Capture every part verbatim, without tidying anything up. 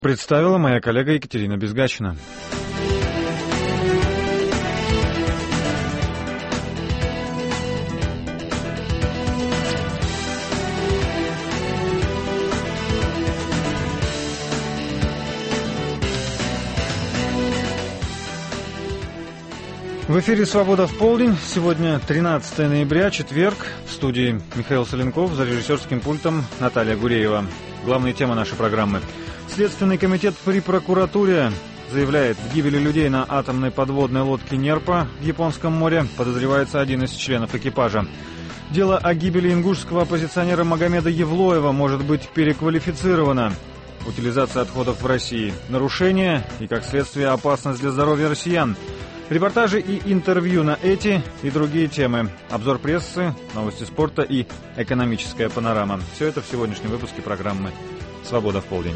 Представила моя коллега Екатерина Безгачина. В эфире «Свобода в полдень». Сегодня тринадцатое ноября, четверг. В студии Михаил Соленков, за режиссерским пультом Наталья Гуреева. Главные темы нашей программы. Следственный комитет при прокуратуре заявляет, в гибели людей на атомной подводной лодке «Нерпа» в Японском море подозревается один из членов экипажа. Дело о гибели ингушского оппозиционера Магомеда Евлоева может быть переквалифицировано. Утилизация отходов в России. Нарушение и, как следствие, опасность для здоровья россиян. Репортажи и интервью на эти и другие темы. Обзор прессы, новости спорта и экономическая панорама. Все это в сегодняшнем выпуске программы «Свобода в полдень».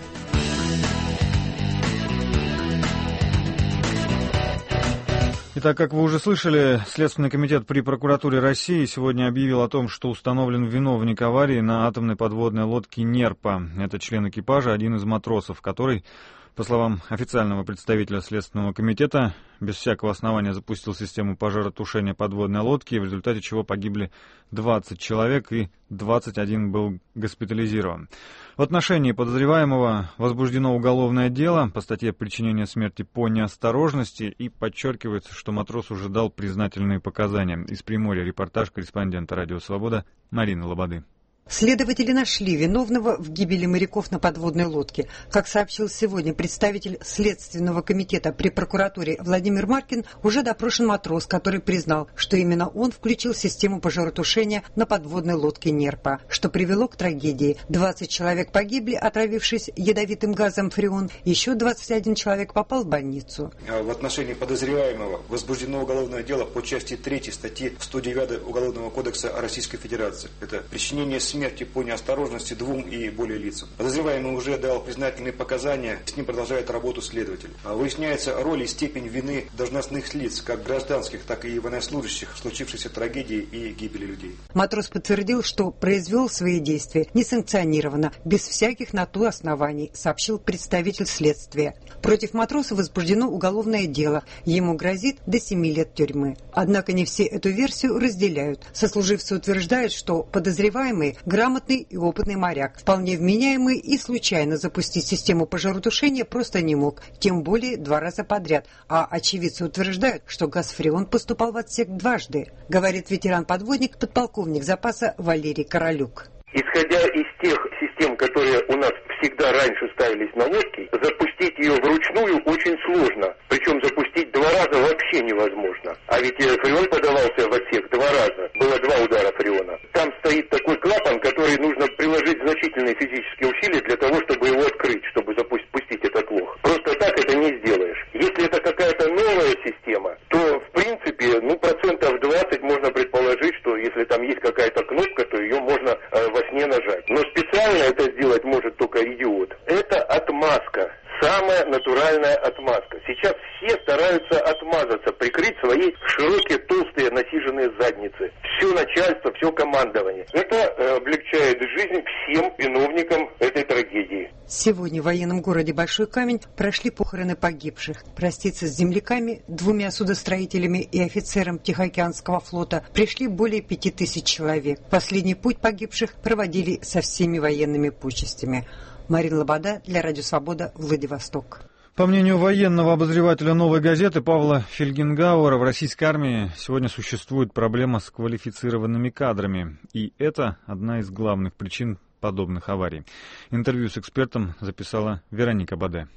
Итак, как вы уже слышали, Следственный комитет при прокуратуре России сегодня объявил о том, что установлен виновник аварии на атомной подводной лодке «Нерпа». Это член экипажа, один из матросов, который, по словам официального представителя Следственного комитета, без всякого основания запустил систему пожаротушения подводной лодки, в результате чего погибли двадцать человек и двадцать один был госпитализирован. В отношении подозреваемого возбуждено уголовное дело по статье «Причинение смерти по неосторожности», и подчеркивается, что матрос уже дал признательные показания. Из Приморья репортаж корреспондента «Радио Свобода» Марины Лободы. Следователи нашли виновного в гибели моряков на подводной лодке. Как сообщил сегодня представитель Следственного комитета при прокуратуре Владимир Маркин, уже допрошен матрос, который признал, что именно он включил систему пожаротушения на подводной лодке «Нерпа», что привело к трагедии. двадцать человек погибли, отравившись ядовитым газом фреон, еще двадцать один человек попал в больницу. В отношении подозреваемого возбуждено уголовное дело по части третьей статьи сто девять Уголовного кодекса Российской Федерации. Это причинение смерти смерти по неосторожности двум и более лицам. Подозреваемый уже дал признательные показания, с ним продолжает работу следователь. Выясняется роль и степень вины должностных лиц, как гражданских, так и военнослужащих, в случившейся трагедии и гибели людей. Матрос подтвердил, что произвел свои действия несанкционированно, без всяких на то оснований, сообщил представитель следствия. Против матроса возбуждено уголовное дело. Ему грозит до семи лет тюрьмы. Однако не все эту версию разделяют. Сослуживцы утверждают, что подозреваемый грамотный и опытный моряк, вполне вменяемый, и случайно запустить систему пожаротушения просто не мог, тем более два раза подряд. А очевидцы утверждают, что газ фреон поступал в отсек дважды, говорит ветеран-подводник, подполковник запаса Валерий Королюк. Исходя из тех систем, которые у нас всегда раньше ставились на лодке, запустить ее вручную очень сложно. Причем запустить два раза вообще невозможно. А ведь фреон подавался в отсек два раза. Было два удара фреона. Там стоит такой клапан, который нужно приложить значительные физические усилия для того, чтобы его открыть, чтобы запустить этот лох. Просто так это не сделаешь. Если это какая-то новая система, то в принципе, ну, процентов двадцать можно предположить, что если там есть какая-то кнопка, то ее можно э, во сне нажать. Но специально это сделать может только идиот. Это отмазка. Самая натуральная отмазка. Сейчас все стараются отмазаться, прикрыть свои широкие, толстые, насиженные задницы. Все начальство, все командование. Это э, облегчает жизнь всем виновникам этой трагедии. Сегодня в военном городе Большой Камень прошли похороны погибших. Проститься с земляками, двумя судостроителями и офицером Тихоокеанского флота пришли более пяти тысяч человек. Последний путь погибших проводили со всеми военными почестями. Марина Лобода для Радио Свобода, Владивосток. По мнению военного обозревателя «Новой газеты» Павла Фельгенгауэра, в российской армии сегодня существует проблема с квалифицированными кадрами. И это одна из главных причин подобных аварий. Интервью с экспертом записала Вероника Баде.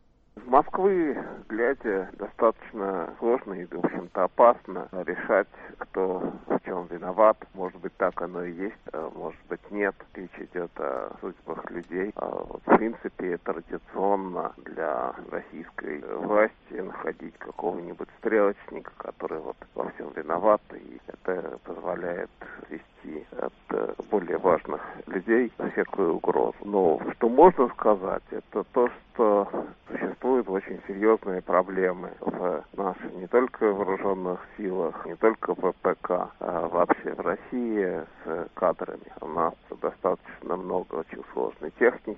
В Москвы, глядя, достаточно сложно и, в общем-то, опасно решать, кто в чем виноват. Может быть, так оно и есть, а может быть, нет. Речь идет о судьбах людей. А вот, в принципе, традиционно для российской власти находить какого-нибудь стрелочника, который вот во всем виноват, и это позволяет вести от более важных людей всякую угрозу. Но что можно сказать, это то, что существуют очень серьезные проблемы в наших не только вооруженных силах, не только в ВПК, а вообще в России с кадрами. У нас достаточно много очень сложной техники,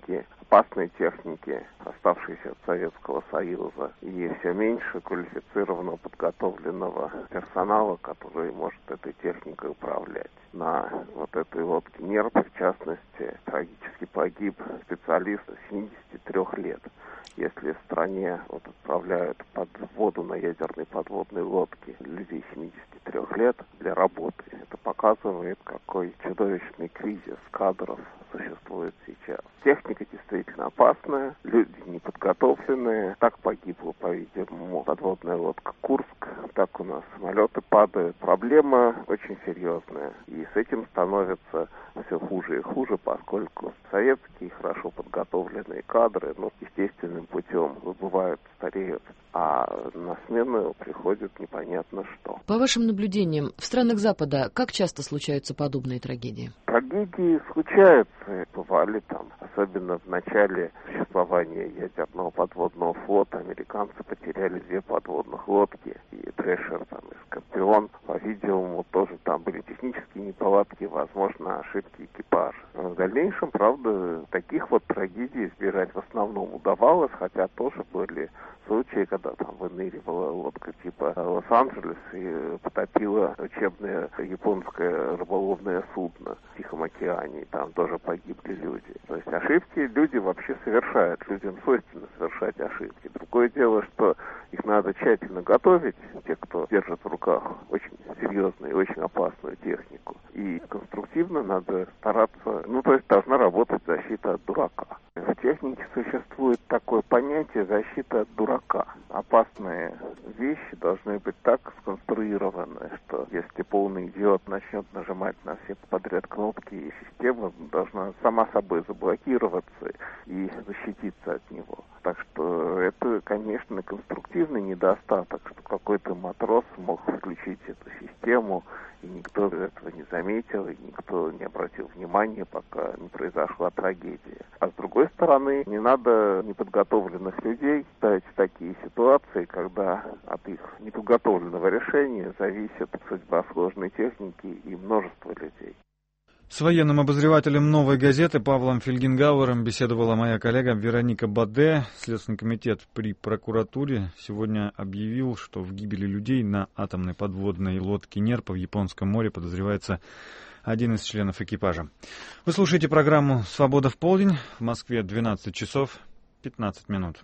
опасной техники, оставшейся от Советского Союза, и все меньше квалифицированного, подготовленного персонала, который может этой техникой управлять. На вот этой лодке «Нерп», в частности, трагически погиб специалист семидесяти трёх лет. Если в стране вот, отправляют под воду на ядерной подводной лодке людей семидесяти трёх лет для работы, это показывает, какой чудовищный кризис кадров существует сейчас. Техника действительно опасная, люди неподготовленные. Так погибла, по-видимому, подводная лодка «Курск», так у нас самолеты падают. Проблема очень серьезная, и с этим становится все хуже и хуже, поскольку советские хорошо подготовленные кадры, ну, естественным путем выбывают, стареют, а на смену приходит непонятно что. По вашим наблюдениям, в странах Запада как часто случаются подобные трагедии? Трагедии случаются, бывали там, особенно в начале существования ядерного подводного флота. Американцы потеряли две подводных лодки, и Трэшер там, и Скорпион, по-видимому, тоже там были технические неполадки, возможно, ошибки экипажа. Но в дальнейшем, правда, таких вот трагедий избежать в основном удавалось, хотя тоже были случаи, когда там выныривала лодка типа Лос-Анджелес и потопила учебное японское рыболовное судно в Тихом океане, и там тоже погибли люди. То есть ошибки люди вообще совершают, людям свойственно совершать ошибки. Другое дело, что их надо тщательно готовить, те, кто держит в руках очень серьезную и очень опасную технику. И конструктивно надо стараться, ну то есть должна работать защита от дурака. В технике существует такое понятие защита от дурака. Опасные вещи должны быть так сконструированы, что если полный идиот начнет нажимать на все подряд кнопки, и система должна сама собой заблокироваться и защититься от него. Так что это, конечно, конструктивный недостаток, что какой-то матрос мог включить эту систему, и никто этого не заметил, и никто не обратил внимания, пока не произошла трагедия. А с другой стороны, не надо неподготовленных людей ставить в такие ситуации, когда от их неподготовленного решения зависит судьба сложной техники и множество людей. С военным обозревателем «Новой газеты» Павлом Фельгенгауэром беседовала моя коллега Вероника Баде. Следственный комитет при прокуратуре сегодня объявил, что в гибели людей на атомной подводной лодке «Нерп» в Японском море подозревается один из членов экипажа. Вы слушаете программу «Свобода в полдень». В Москве двенадцать часов пятнадцать минут.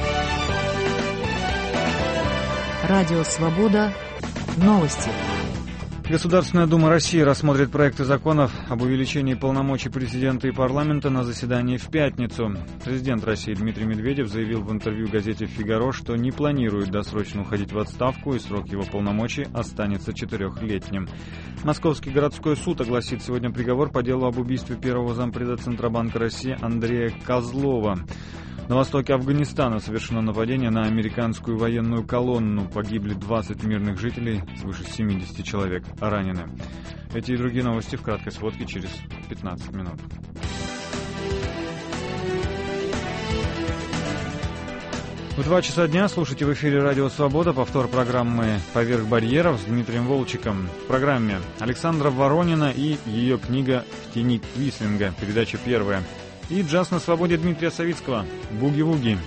Радио «Свобода». Новости. Государственная Дума России рассмотрит проекты законов об увеличении полномочий президента и парламента на заседании в пятницу. Президент России Дмитрий Медведев заявил в интервью газете «Фигаро», что не планирует досрочно уходить в отставку, и срок его полномочий останется четырехлетним. Московский городской суд огласит сегодня приговор по делу об убийстве первого зампреда Центробанка России Андрея Козлова. На востоке Афганистана совершено нападение на американскую военную колонну. Погибли двадцать мирных жителей, свыше семидесяти человек ранены. Эти и другие новости в краткой сводке через пятнадцать минут. В два часа дня слушайте в эфире «Радио Свобода» повтор программы «Поверх барьеров» с Дмитрием Волчиком. В программе Александра Воронина и ее книга «В тени Квислинга», передача первая. И джаз на свободе Дмитрия Савицкого «Буги-вуги».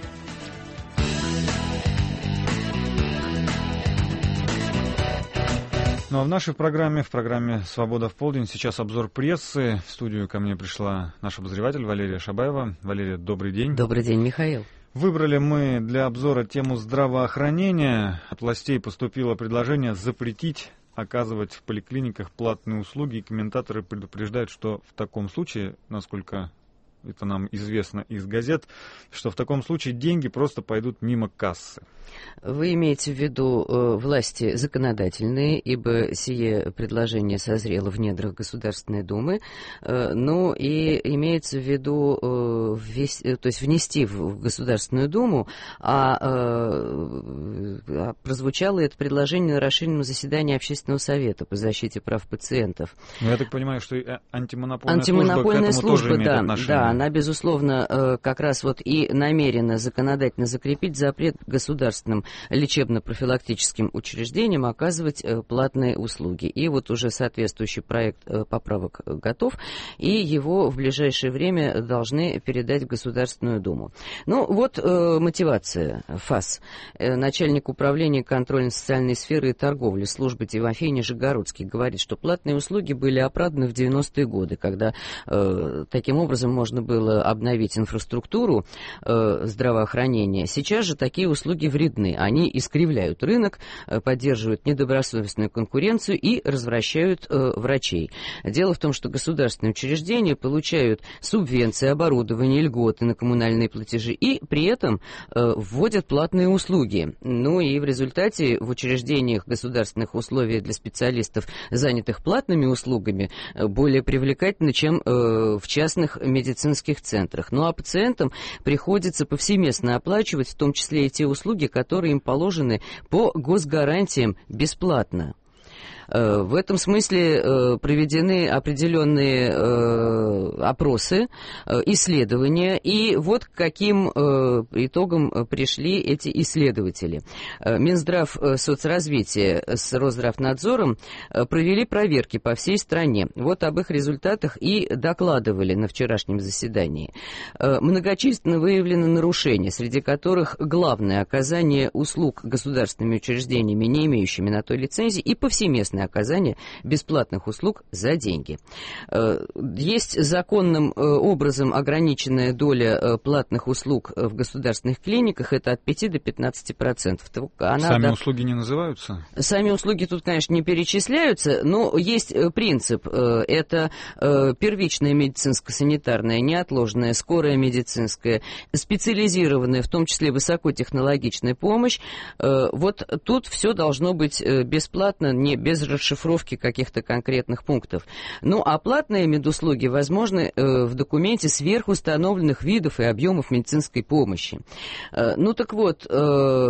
Ну а в нашей программе, в программе «Свобода в полдень», сейчас обзор прессы. В студию ко мне пришла наш обозреватель Валерия Шабаева. Валерия, добрый день. Добрый день, Михаил. Выбрали мы для обзора тему здравоохранения. От властей поступило предложение запретить оказывать в поликлиниках платные услуги. И комментаторы предупреждают, что в таком случае, насколько это нам известно из газет, что в таком случае деньги просто пойдут мимо кассы. Вы имеете в виду э, власти законодательные, ибо сие предложение созрело в недрах Государственной Думы, э, ну и имеется в виду э, ввес, э, то есть внести в Государственную Думу, а, э, а прозвучало это предложение на расширенном заседании Общественного совета по защите прав пациентов. Ну, я так понимаю, что и антимонопольная, антимонопольная служба к этому служба, тоже имеет да, отношение. Да, она, безусловно, как раз вот и намерена законодательно закрепить запрет государственным лечебно-профилактическим учреждениям оказывать платные услуги. И вот уже соответствующий проект поправок готов, и его в ближайшее время должны передать в Государственную Думу. Ну, вот э, мотивация ФАС. Э, начальник управления контрольно-социальной сферы и торговли службы Тимофей Нижегородский говорит, что платные услуги были оправданы в девяностые годы, когда э, таким образом можно было обновить инфраструктуру э, здравоохранения. Сейчас же такие услуги вредны. Они искривляют рынок, э, поддерживают недобросовестную конкуренцию и развращают э, врачей. Дело в том, что государственные учреждения получают субвенции, оборудование, льготы на коммунальные платежи и при этом э, вводят платные услуги. Ну и в результате в учреждениях государственных условий для специалистов, занятых платными услугами, э, более привлекательны, чем э, в частных медицинских центрах. Ну а пациентам приходится повсеместно оплачивать, в том числе и те услуги, которые им положены по госгарантиям бесплатно. В этом смысле проведены определенные опросы, исследования, и вот к каким итогам пришли эти исследователи. Минздрав соцразвития с Росздравнадзором провели проверки по всей стране. Вот об их результатах и докладывали на вчерашнем заседании. Многочисленно выявлены нарушения, среди которых главное — оказание услуг государственными учреждениями, не имеющими на то лицензии, и повсеместно оказание бесплатных услуг за деньги. Есть законным образом ограниченная доля платных услуг в государственных клиниках, это от пяти до пятнадцати процентов. Она, Сами да, услуги не называются? Сами услуги тут, конечно, не перечисляются, но есть принцип. Это первичная медицинско-санитарная, неотложная, скорая медицинская, специализированная, в том числе высокотехнологичная помощь. Вот тут все должно быть бесплатно, не без расшифровки каких-то конкретных пунктов. Ну, а платные медуслуги возможны э, в документе сверхустановленных видов и объемов медицинской помощи. Э, ну, так вот, э,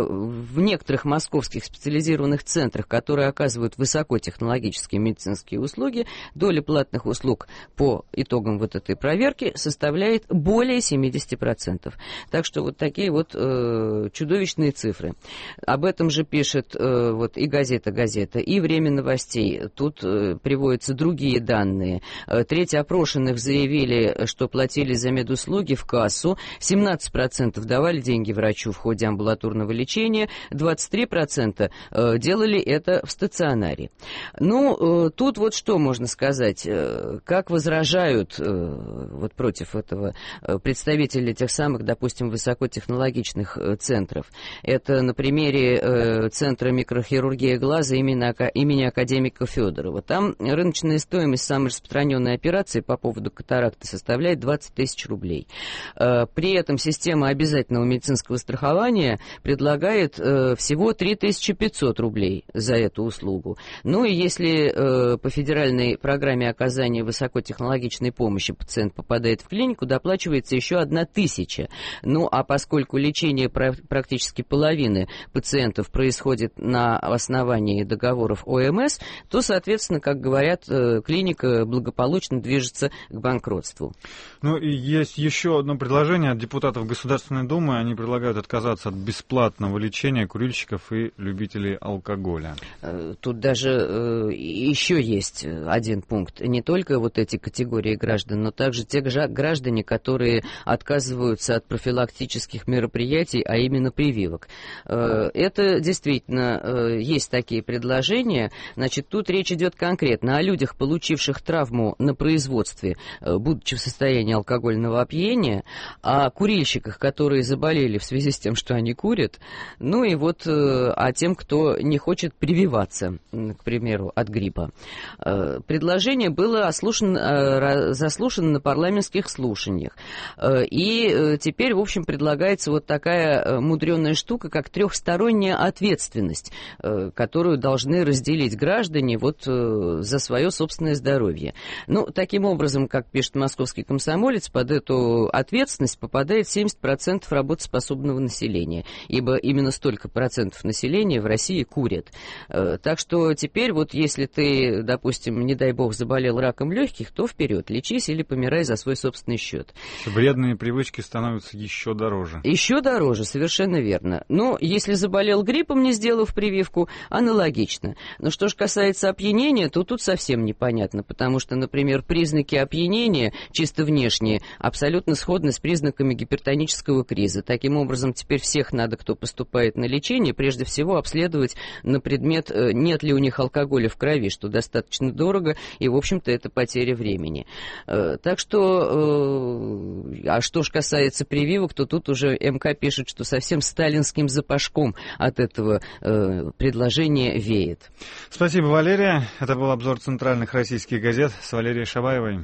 в некоторых московских специализированных центрах, которые оказывают высокотехнологические медицинские услуги, доля платных услуг по итогам вот этой проверки составляет более семидесяти процентов. Так что вот такие вот э, чудовищные цифры. Об этом же пишет э, вот и газета «Газета», и «Время новостей». Тут э, приводятся другие данные. Э, треть опрошенных заявили, что платили за медуслуги в кассу, семнадцать процентов давали деньги врачу в ходе амбулаторного лечения, двадцать три процента э, делали это в стационаре. Ну, э, тут вот что можно сказать. Э, как возражают э, вот против этого э, представители тех самых, допустим, высокотехнологичных э, центров. Это на примере э, Центра микрохирургии глаза именно имени академика Федорова. Там рыночная стоимость самой распространенной операции по поводу катаракты составляет двадцать тысяч рублей. При этом система обязательного медицинского страхования предлагает всего три тысячи пятьсот рублей за эту услугу. Ну и если по федеральной программе оказания высокотехнологичной помощи пациент попадает в клинику, доплачивается еще одна тысяча. Ну а поскольку лечение практически половины пациентов происходит на основании договоров О Эм Эс, то, соответственно, как говорят, клиника благополучно движется к банкротству. Ну и есть еще одно предложение от депутатов Государственной Думы. Они предлагают отказаться от бесплатного лечения курильщиков и любителей алкоголя. Тут даже еще есть один пункт. Не только вот эти категории граждан, но также те граждане, которые отказываются от профилактических мероприятий, а именно прививок. Это действительно есть такие предложения. Значит, тут речь идет конкретно о людях, получивших травму на производстве, будучи в состоянии алкогольного опьянения, о курильщиках, которые заболели в связи с тем, что они курят, ну и вот о тем, кто не хочет прививаться, к примеру, от гриппа. Предложение было ослушано, заслушано на парламентских слушаниях. И теперь, в общем, предлагается вот такая мудреная штука, как трехсторонняя ответственность, которую должны разделить граждане вот за свое собственное здоровье. Ну, таким образом, как пишет «Московский комсомолец», под эту ответственность попадает семьдесят процентов работоспособного населения, ибо именно столько процентов населения в России курят. Так что теперь вот если ты, допустим, не дай бог, заболел раком легких, то вперед, лечись или помирай за свой собственный счет. Вредные привычки становятся еще дороже. Еще дороже, совершенно верно. Но если заболел гриппом, не сделав прививку, аналогично. Но что же касается опьянения, то тут совсем непонятно, потому что, например, признаки опьянения, чисто внешние, абсолютно сходны с признаками гипертонического криза. Таким образом, теперь всех надо, кто поступает на лечение, прежде всего обследовать на предмет, нет ли у них алкоголя в крови, что достаточно дорого, и, в общем-то, это потеря времени. Так что, а что же касается прививок, то тут уже МК пишет, что совсем сталинским запашком от этого предложения веет. Спасибо, Валерия. Это был обзор центральных российских газет с Валерией Шабаевой.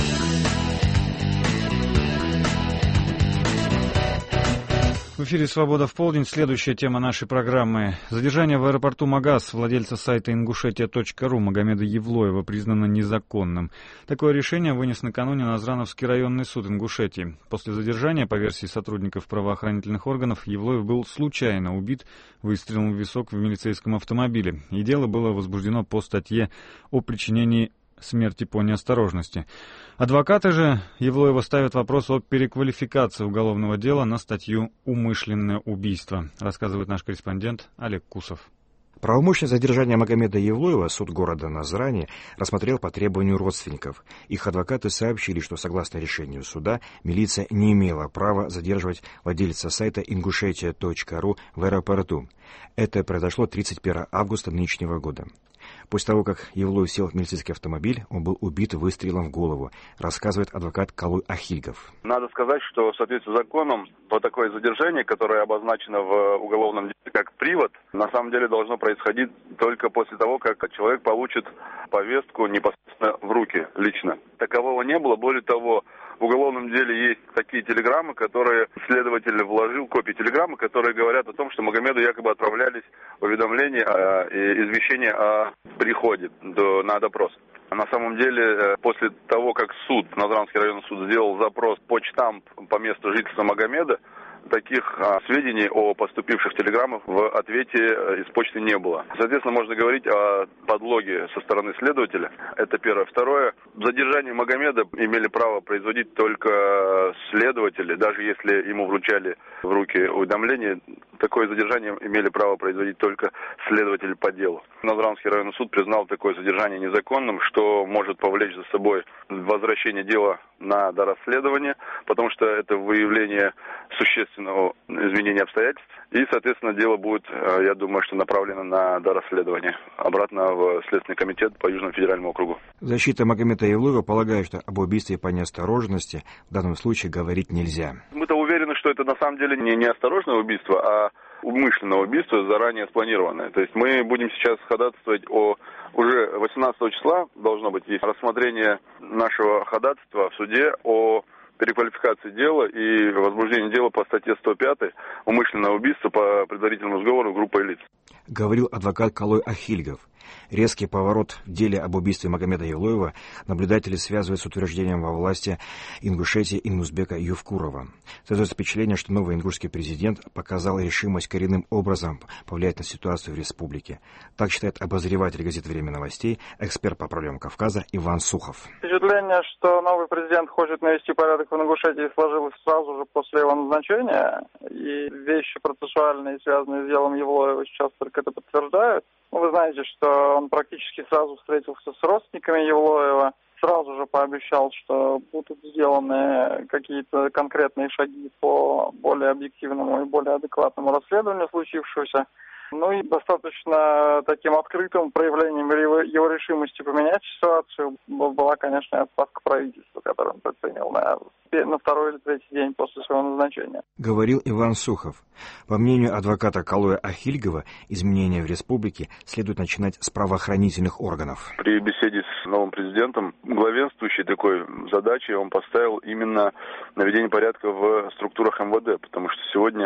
В эфире «Свобода в полдень». Следующая тема нашей программы. Задержание в аэропорту Магаз владельца сайта ингушетия точка ру Магомеда Евлоева признано незаконным. Такое решение вынес накануне Назрановский районный суд Ингушетии. После задержания, по версии сотрудников правоохранительных органов, Евлоев был случайно убит выстрелом в висок в милицейском автомобиле. И дело было возбуждено по статье о причинении смерти по неосторожности. Адвокаты же Евлоева ставят вопрос о переквалификации уголовного дела на статью «Умышленное убийство», рассказывает наш корреспондент Олег Кусов. Правомочное задержание Магомеда Евлоева суд города Назрани рассмотрел по требованию родственников. Их адвокаты сообщили, что согласно решению суда милиция не имела права задерживать владельца сайта ингушетия точка ру в аэропорту. Это произошло тридцать первого августа нынешнего года. После того, как Евлоев сел в милицейский автомобиль, он был убит выстрелом в голову, рассказывает адвокат Калуй Ахильгов. Надо сказать, что в соответствии с законом вот такое задержание, которое обозначено в уголовном деле как привод, на самом деле должно происходить только после того, как человек получит повестку непосредственно в руки лично. Такового не было. Более того, в уголовном деле есть такие телеграммы, которые следователь вложил, копии телеграммы, которые говорят о том, что Магомеду якобы отправлялись уведомления и извещения о приходе до, на допрос. На самом деле, после того, как суд, Назранский районный суд, сделал запрос почтамп по месту жительства Магомеда, таких а, сведений о поступивших телеграммах в ответе из почты не было. Соответственно, можно говорить о подлоге со стороны следователя. Это первое. Второе. Задержание Магомеда имели право производить только следователи, даже если ему вручали в руки уведомления. Такое задержание имели право производить только следователи по делу. Назранский районный суд признал такое задержание незаконным, что может повлечь за собой возвращение дела на дорасследование, потому что это выявление существенного изменения обстоятельств. И, соответственно, дело будет, я думаю, что направлено на дорасследование обратно в Следственный комитет по Южному федеральному округу. Защита Магомеда Евлоева полагает, что об убийстве по неосторожности в данном случае говорить нельзя. Мы-то уверены, что это на самом деле не неосторожное убийство, а умышленное убийство, заранее спланированное. То есть мы будем сейчас ходатайствовать о... Уже восемнадцатого числа должно быть есть рассмотрение нашего ходатайства в суде о переквалификации дела и возбуждении дела по статье сто пять «Умышленное убийство по предварительному сговору группой лиц». Говорил адвокат Калой Ахильгов. Резкий поворот в деле об убийстве Магомеда Евлоева наблюдатели связывают с утверждением во власти Ингушетии Инмузбека Ювкурова. Создается впечатление, что новый ингушский президент показал решимость коренным образом повлиять на ситуацию в республике. Так считает обозреватель газеты «Время новостей», эксперт по проблемам Кавказа Иван Сухов. Впечатление, что новый президент хочет навести порядок в Ингушетии, сложилось сразу же после его назначения. И вещи процессуальные, связанные с делом Евлоева, сейчас только это подтверждают. Вы знаете, что он практически сразу встретился с родственниками Евлоева, сразу же пообещал, что будут сделаны какие-то конкретные шаги по более объективному и более адекватному расследованию случившегося. Ну и достаточно таким открытым проявлением его, его решимости поменять ситуацию была, конечно, отставка правительства, которую он предпринял на, на второй или третий день после своего назначения. Говорил Иван Сухов. По мнению адвоката Калоя Ахильгова, изменения в республике следует начинать с правоохранительных органов. При беседе с новым президентом главенствующей такой задачей он поставил именно наведение порядка в структурах эм вэ дэ, потому что сегодня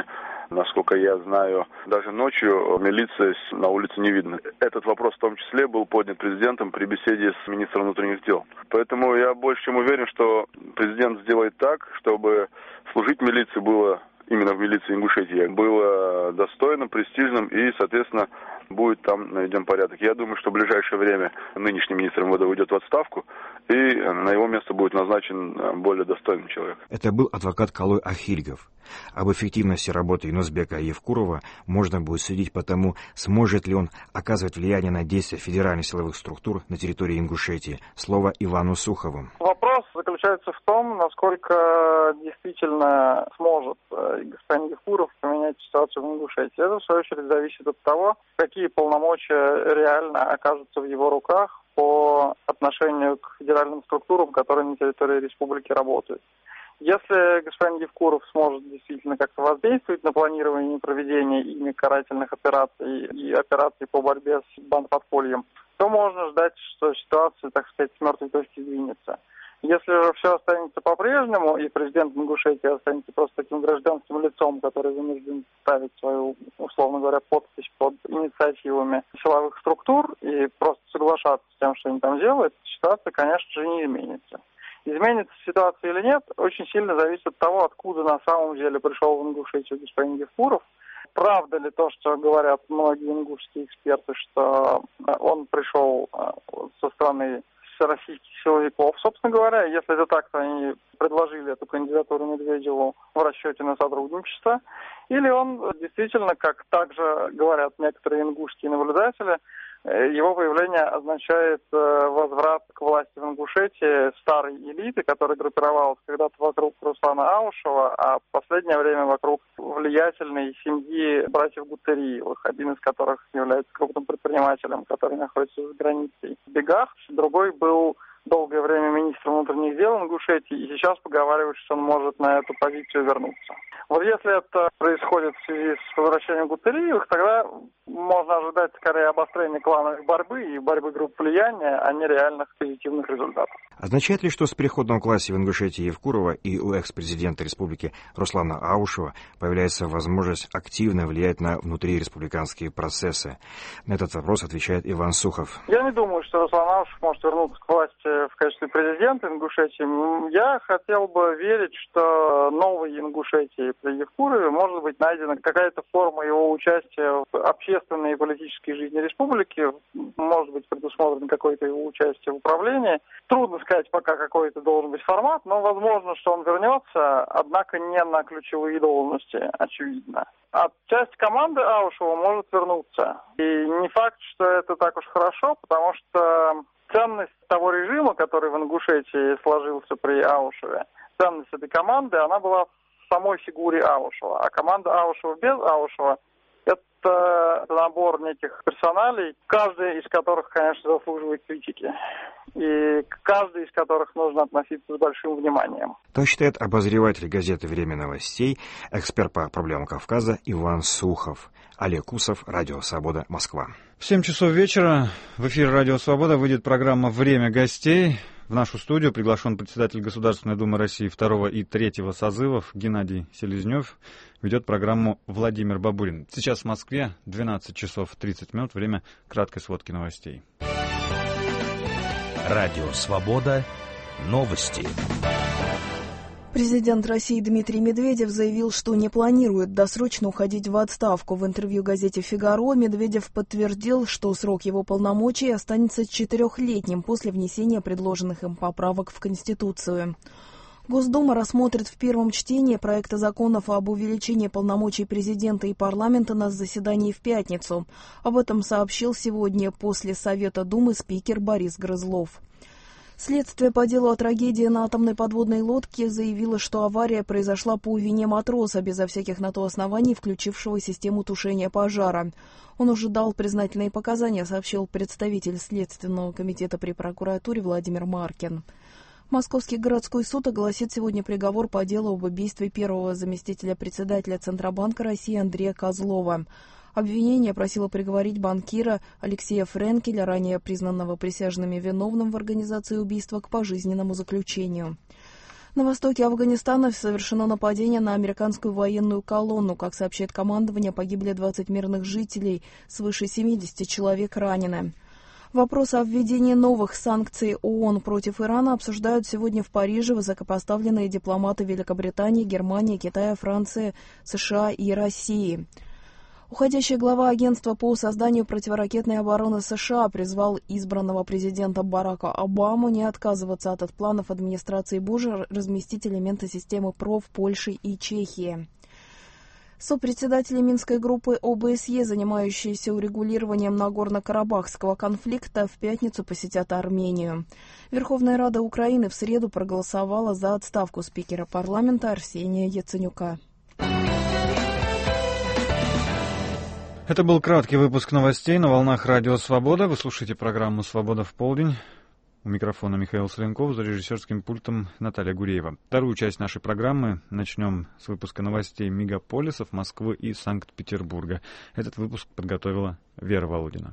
Насколько я знаю, даже ночью милиции на улице не видно. Этот вопрос в том числе был поднят президентом при беседе с министром внутренних дел. Поэтому я больше чем уверен, что президент сделает так, чтобы служить милиции было, именно в милиции Ингушетии, было достойным, престижным и, соответственно, будет там наведен порядок. Я думаю, что в ближайшее время нынешний министр МВД уйдет в отставку, и на его место будет назначен более достойный человек. Это был адвокат Калой Ахильгов. Об эффективности работы Юнусбека Евкурова можно будет судить по тому, сможет ли он оказывать влияние на действия федеральных силовых структур на территории Ингушетии. Слово Ивану Сухову. Вопрос заключается в том, насколько действительно сможет господин Евкуров поменять ситуацию в Ингушетии. Это, в свою очередь, зависит от того, какие полномочия реально окажутся в его руках по отношению к федеральным структурам, которые на территории республики работают. Если господин Евкуров сможет действительно как-то воздействовать на планирование и проведение ими карательных операций и операций по борьбе с бандподпольем, то можно ждать, что ситуация, так сказать, с мертвой точки сдвинется. Если же все останется по-прежнему, и президент Ингушетии останется просто таким гражданским лицом, который вынужден ставить свою, условно говоря, подпись под инициативами силовых структур и просто соглашаться с тем, что они там делают, ситуация, конечно же, не изменится. Изменится ситуация или нет, очень сильно зависит от того, откуда на самом деле пришел в Ингушетию господин Евкуров. Правда ли то, что говорят многие ингушские эксперты, что он пришел со стороны российских силовиков? Собственно говоря, если это так, то они предложили эту кандидатуру Медведеву в расчете на сотрудничество. Или он действительно, как также говорят некоторые ингушские наблюдатели, его появление означает возврат к власти в Ингушетии старой элиты, которая группировалась когда-то вокруг Руслана Аушева, а в последнее время вокруг влиятельной семьи братьев Гутериевых, один из которых является крупным предпринимателем, который находится за границей в бегах. Другой был долгое время министром внутренних дел Ингушетии, и сейчас поговаривают, что он может на эту позицию вернуться. Вот если это происходит в связи с возвращением Гутериевых, тогда можно ожидать скорее обострения клановой борьбы и борьбы групп влияния, а не реальных позитивных результатов. Означает ли, что с переходом к власти в Ингушетии Евкурова и у экс-президента республики Руслана Аушева появляется возможность активно влиять на внутриреспубликанские процессы? На этот вопрос отвечает Иван Сухов. Я не думаю, что Руслан Аушев может вернуться к власти в качестве президента Ингушетии. Я хотел бы верить, что новой Ингушетии при Евкурове может быть найдена какая-то форма его участия в общественной и политической жизни республики, может быть предусмотрено какое-то его участие в управлении. Трудно сказать пока, какой это должен быть формат, но возможно, что он вернется, однако не на ключевые должности, очевидно. А часть команды Аушева может вернуться. И не факт, что это так уж хорошо, потому что ценность того режима, который в Ингушетии сложился при Аушеве, ценность этой команды, она была в самой фигуре Аушева. А команда Аушева без Аушева – это набор неких персоналей, каждый из которых, конечно, заслуживает критики. И к каждой из которых нужно относиться с большим вниманием. Так считает обозреватель газеты «Время новостей», эксперт по проблемам Кавказа Иван Сухов. Олег Усов, Радио Свобода, Москва. В семь часов вечера в эфире Радио Свобода выйдет программа «Время гостей». В нашу студию приглашен председатель Государственной Думы России второго и третьего созывов Геннадий Селезнев. Ведет программу Владимир Бабурин. Сейчас в Москве двенадцать часов тридцать минут. Время краткой сводки новостей. Радио Свобода. Новости. Президент России Дмитрий Медведев заявил, что не планирует досрочно уходить в отставку. В интервью газете «Фигаро» Медведев подтвердил, что срок его полномочий останется четырехлетним после внесения предложенных им поправок в Конституцию. Госдума рассмотрит в первом чтении проекты законов об увеличении полномочий президента и парламента на заседании в пятницу. Об этом сообщил сегодня после Совета Думы спикер Борис Грызлов. Следствие по делу о трагедии на атомной подводной лодке заявило, что авария произошла по вине матроса, безо всяких на то оснований, включившего систему тушения пожара. Он уже дал признательные показания, сообщил представитель Следственного комитета при прокуратуре Владимир Маркин. Московский городской суд огласит сегодня приговор по делу об убийстве первого заместителя председателя Центробанка России Андрея Козлова. Обвинение просило приговорить банкира Алексея Френкеля, ранее признанного присяжными виновным в организации убийства, к пожизненному заключению. На востоке Афганистана совершено нападение на американскую военную колонну. Как сообщает командование, погибли двадцать мирных жителей, свыше семидесяти человек ранены. Вопрос о введении новых санкций ООН против Ирана обсуждают сегодня в Париже высокопоставленные дипломаты Великобритании, Германии, Китая, Франции, США и России. Уходящий глава агентства по созданию противоракетной обороны США призвал избранного президента Барака Обаму не отказываться от планов администрации Буша разместить элементы системы ПРО в Польше и Чехии. Сопредседатели Минской группы ОБСЕ, занимающиеся урегулированием Нагорно-Карабахского конфликта, в пятницу посетят Армению. Верховная Рада Украины в среду проголосовала за отставку спикера парламента Арсения Яценюка. Это был краткий выпуск новостей на волнах Радио Свобода. Вы слушаете программу «Свобода в полдень». У микрофона Михаил Соленков, за режиссерским пультом Наталья Гуреева. Вторую часть нашей программы начнем с выпуска новостей мегаполисов Москвы и Санкт-Петербурга. Этот выпуск подготовила Вера Володина.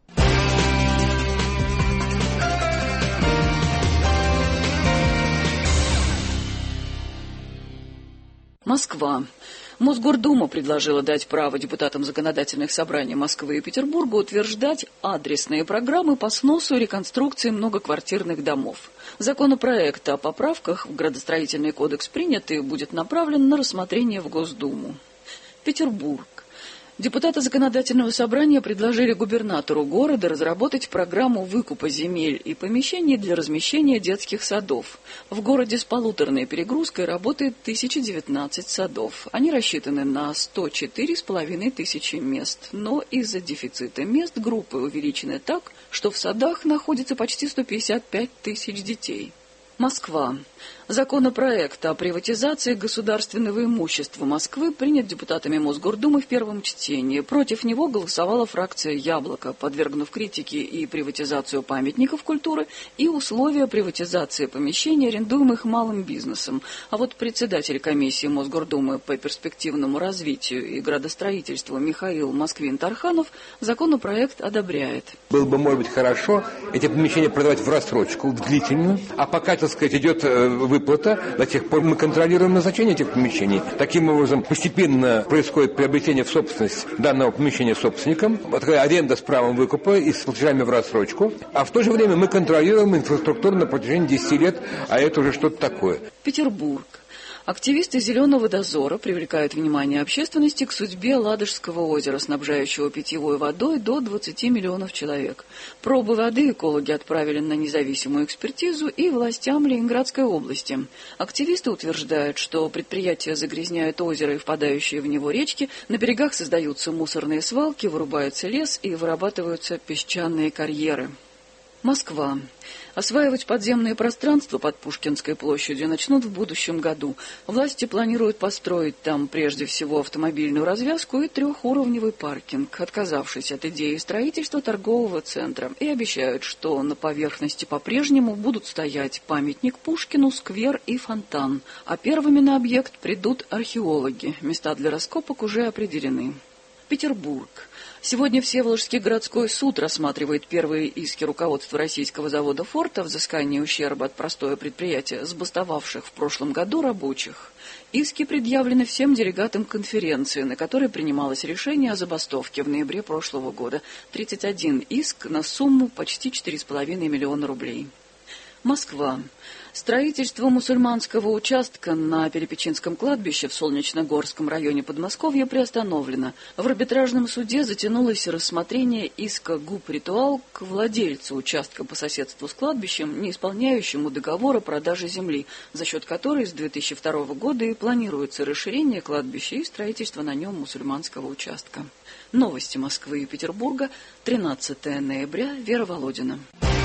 Москва. Мосгордума предложила дать право депутатам законодательных собраний Москвы и Петербурга утверждать адресные программы по сносу и реконструкции многоквартирных домов. Законопроект о поправках в Градостроительный кодекс принят и будет направлен на рассмотрение в Госдуму. Петербург. Депутаты законодательного собрания предложили губернатору города разработать программу выкупа земель и помещений для размещения детских садов. В городе с полуторной перегрузкой работает тысяча девятнадцать садов. Они рассчитаны на сто четыре с половиной тысячи мест, но из-за дефицита мест группы увеличены так, что в садах находится почти сто пятьдесят пять тысяч детей. Москва. Законопроект о приватизации государственного имущества Москвы принят депутатами Мосгордумы в первом чтении. Против него голосовала фракция «Яблоко», подвергнув критике и приватизацию памятников культуры, и условия приватизации помещений, арендуемых малым бизнесом. А вот председатель комиссии Мосгордумы по перспективному развитию и градостроительству Михаил Москвин-Тарханов законопроект одобряет. Было бы, может быть, хорошо эти помещения продавать в рассрочку, в длительную, а пока, так сказать, идет выплата, до тех пор мы контролируем назначение этих помещений. Таким образом, постепенно происходит приобретение в собственность данного помещения собственником, такая аренда с правом выкупа и с платежами в рассрочку, а в то же время мы контролируем инфраструктуру на протяжении десяти лет, а это уже что-то такое. Петербург. Активисты «Зеленого дозора» привлекают внимание общественности к судьбе Ладожского озера, снабжающего питьевой водой до двадцати миллионов человек. Пробы воды экологи отправили на независимую экспертизу и властям Ленинградской области. Активисты утверждают, что предприятия загрязняют озеро и впадающие в него речки, на берегах создаются мусорные свалки, вырубается лес и вырабатываются песчаные карьеры. Москва. Осваивать подземные пространства под Пушкинской площадью начнут в будущем году. Власти планируют построить там прежде всего автомобильную развязку и трехуровневый паркинг, отказавшись от идеи строительства торгового центра, и обещают, что на поверхности по-прежнему будут стоять памятник Пушкину, сквер и фонтан. А первыми на объект придут археологи. Места для раскопок уже определены. Петербург. Сегодня Всеволожский городской суд рассматривает первые иски руководства российского завода «Форд» о взыскании ущерба от простое предприятия, сбастовавших в прошлом году рабочих. Иски предъявлены всем делегатам конференции, на которой принималось решение о забастовке в ноябре прошлого года. тридцать один иск на сумму почти четыре с половиной миллиона рублей. Москва. Строительство мусульманского участка на Перепечинском кладбище в Солнечногорском районе Подмосковья приостановлено. В арбитражном суде затянулось рассмотрение иска ГУП «Ритуал» к владельцу участка по соседству с кладбищем, не исполняющему договор о продаже земли, за счет которой с две тысячи второго года и планируется расширение кладбища и строительство на нем мусульманского участка. Новости Москвы и Петербурга, тринадцатое ноября, Вера Володина.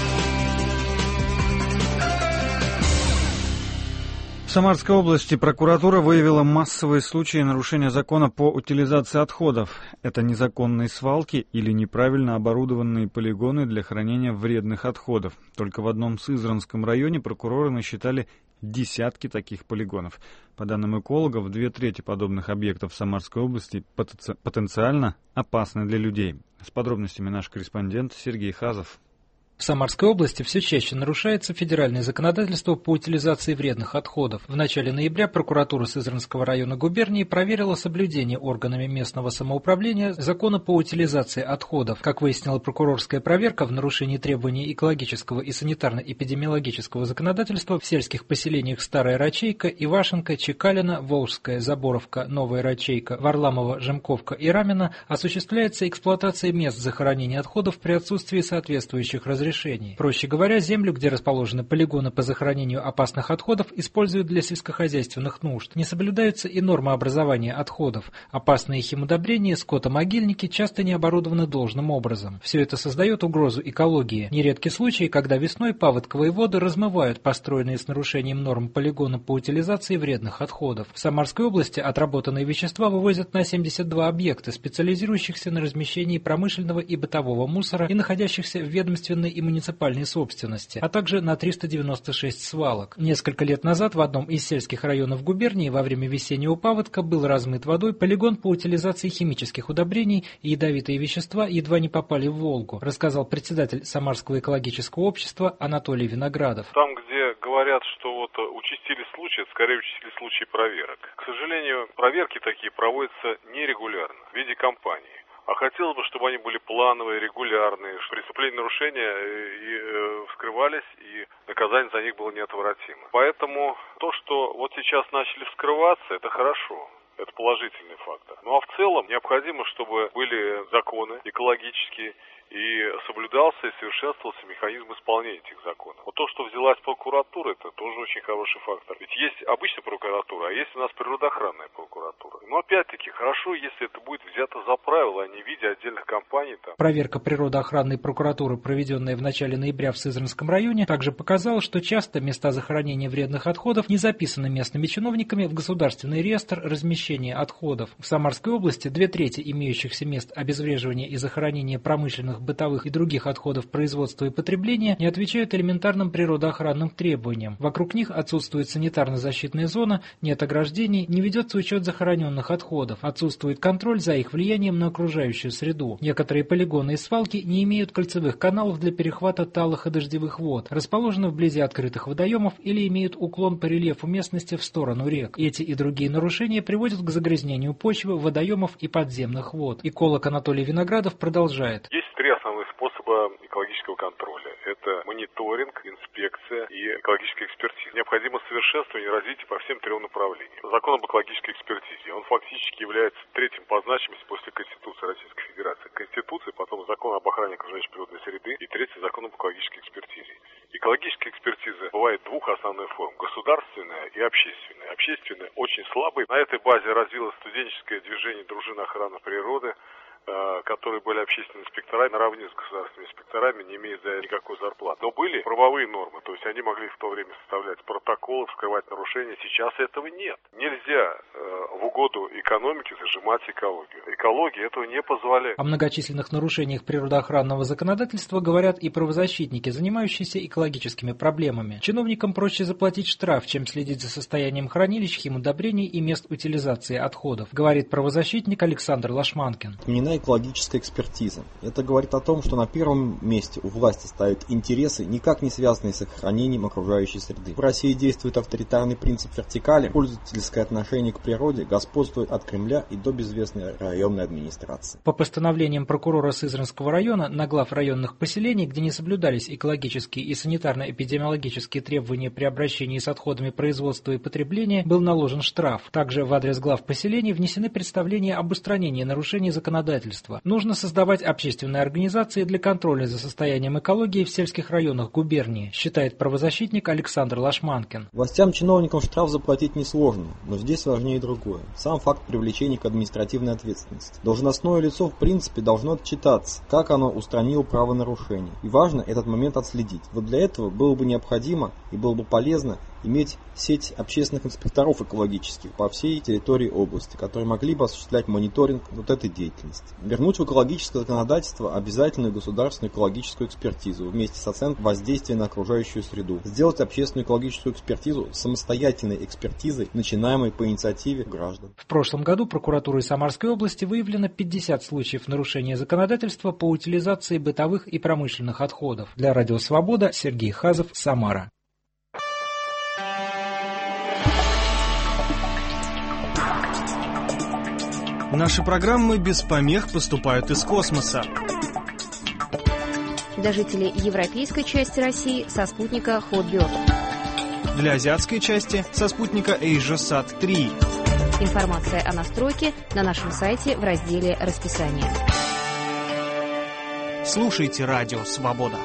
В Самарской области прокуратура выявила массовые случаи нарушения закона по утилизации отходов. Это незаконные свалки или неправильно оборудованные полигоны для хранения вредных отходов. Только в одном Сызранском районе прокуроры насчитали десятки таких полигонов. По данным экологов, две трети подобных объектов в Самарской области потенциально опасны для людей. С подробностями наш корреспондент Сергей Хазов. В Самарской области все чаще нарушается федеральное законодательство по утилизации вредных отходов. В начале ноября прокуратура Сызранского района губернии проверила соблюдение органами местного самоуправления закона по утилизации отходов. Как выяснила прокурорская проверка, в нарушении требований экологического и санитарно-эпидемиологического законодательства в сельских поселениях Старая Рачейка, Ивашенко, Чекалина, Волжская, Заборовка, Новая Рачейка, Варламова, Жемковка и Рамина осуществляется эксплуатация мест захоронения отходов при отсутствии соответствующих разрешений. Проще говоря, землю, где расположены полигоны по захоронению опасных отходов, используют для сельскохозяйственных нужд. Не соблюдаются и нормы образования отходов. Опасные химудобрения, скотомогильники часто не оборудованы должным образом. Все это создает угрозу экологии. Нередки случаи, когда весной паводковые воды размывают построенные с нарушением норм полигоны по утилизации вредных отходов. В Самарской области отработанные вещества вывозят на семьдесят два объекта, специализирующихся на размещении промышленного и бытового мусора и находящихся в ведомственной и муниципальной собственности, а также на триста девяносто шесть свалок. Несколько лет назад в одном из сельских районов губернии во время весеннего паводка был размыт водой полигон по утилизации химических удобрений, и ядовитые вещества едва не попали в Волгу, рассказал председатель Самарского экологического общества Анатолий Виноградов. Там, где говорят, что вот участились случаи, это скорее участились случаи проверок. К сожалению, проверки такие проводятся нерегулярно в виде кампаний. А хотелось бы, чтобы они были плановые, регулярные, что преступления, нарушения и, э, вскрывались, и наказание за них было неотвратимо. Поэтому то, что вот сейчас начали вскрываться, это хорошо. Это положительный фактор. Ну а в целом необходимо, чтобы были законы экологические, и соблюдался и совершенствовался механизм исполнения этих законов. Вот то, что взялась прокуратура, это тоже очень хороший фактор. Ведь есть обычная прокуратура, а есть у нас природоохранная прокуратура. Но опять-таки хорошо, если это будет взято за правило, а не в виде отдельных компаний. Там. Проверка природоохранной прокуратуры, проведенная в начале ноября в Сызранском районе, также показала, что часто места захоронения вредных отходов не записаны местными чиновниками в государственный реестр размещения отходов. В Самарской области две трети имеющихся мест обезвреживания и захоронения промышленных, бытовых и других отходов производства и потребления не отвечают элементарным природоохранным требованиям. Вокруг них отсутствует санитарно-защитная зона, нет ограждений, не ведется учет захороненных отходов, отсутствует контроль за их влиянием на окружающую среду. Некоторые полигоны и свалки не имеют кольцевых каналов для перехвата талых и дождевых вод, расположены вблизи открытых водоемов или имеют уклон по рельефу местности в сторону рек. Эти и другие нарушения приводят к загрязнению почвы, водоемов и подземных вод. Эколог Анатолий Виноградов продолжает. Есть три основных способа экологического контроля. Это мониторинг, инспекция и экологическая экспертиза. Необходимо совершенствование и развитие по всем трем направлениям. Закон об экологической экспертизе, он фактически является третьим по значимости после Конституции Российской Федерации. Конституция, потом закон об охране окружающей природной среды и третий закон об экологической экспертизе. Экологическая экспертиза бывает двух основных форм – государственная и общественная. Общественная очень слабая. На этой базе развилось студенческое движение дружин охраны природы, которые были общественными инспекторами наравне с государственными инспекторами, не имея за никакой зарплаты. Но были правовые нормы, то есть они могли в то время составлять протоколы, вскрывать нарушения. Сейчас этого нет. Нельзя э, в угоду экономике зажимать экологию. Экология этого не позволяет. О многочисленных нарушениях природоохранного законодательства говорят и правозащитники, занимающиеся экологическими проблемами. Чиновникам проще заплатить штраф, чем следить за состоянием хранилищ, химудобрений и мест утилизации отходов, говорит правозащитник Александр Лашманкин. Экологическая экспертиза. Это говорит о том, что на первом месте у власти ставят интересы, никак не связанные с сохранением окружающей среды. В России действует авторитарный принцип вертикали, пользовательское отношение к природе господствует от Кремля и до безвестной районной администрации. По постановлениям прокурора Сызранского района на глав районных поселений, где не соблюдались экологические и санитарно-эпидемиологические требования при обращении с отходами производства и потребления, был наложен штраф. Также в адрес глав поселений внесены представления об устранении нарушений законодательства. Нужно создавать общественные организации для контроля за состоянием экологии в сельских районах губернии, считает правозащитник Александр Лашманкин. Властям-чиновникам штраф заплатить несложно, но здесь важнее другое. Сам факт привлечения к административной ответственности. Должностное лицо в принципе должно отчитаться, как оно устранило правонарушение. И важно этот момент отследить. Вот для этого было бы необходимо и было бы полезно иметь сеть общественных инспекторов экологических по всей территории области, которые могли бы осуществлять мониторинг вот этой деятельности. Вернуть в экологическое законодательство обязательную государственную экологическую экспертизу вместе с оценкой воздействия на окружающую среду. Сделать общественную экологическую экспертизу самостоятельной экспертизой, начинаемой по инициативе граждан. В прошлом году прокуратурой Самарской области выявлено пятьдесят случаев нарушения законодательства по утилизации бытовых и промышленных отходов. Для Радио Свобода Сергей Хазов, Самара. Наши программы без помех поступают из космоса. Для жителей европейской части России со спутника Hotbird. Для азиатской части со спутника AsiaSat три. Информация о настройке на нашем сайте в разделе «Расписание». Слушайте Радио Свобода.